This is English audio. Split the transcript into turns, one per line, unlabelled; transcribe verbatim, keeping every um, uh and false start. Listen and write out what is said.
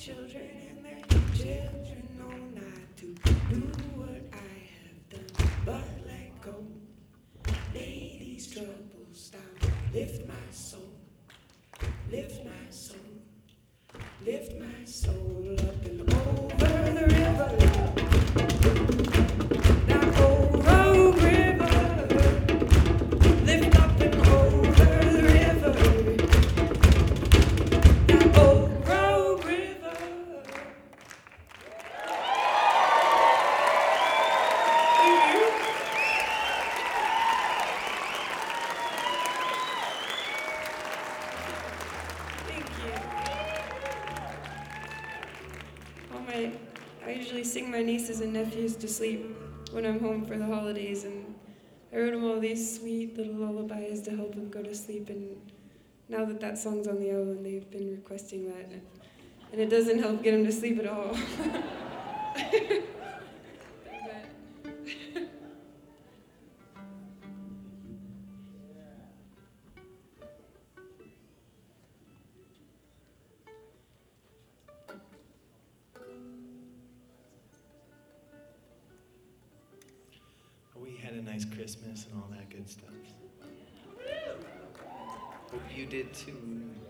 children and their children know not to do what I have done, but let go. Lay these troubles down, lift my soul, lift my soul, lift my soul up and over the river. Now over the river, lift up and over the river. Now over the river. Thank you. Thank you. All my, I usually sing my nieces and nephews to sleep when I'm home for the holidays, and I wrote them all these sweet little lullabies to help them go to sleep, and now that that song's on the album, they've been requesting that, and it doesn't help get them to sleep at all.
We had a nice Christmas and all that good stuff. Hope you did too.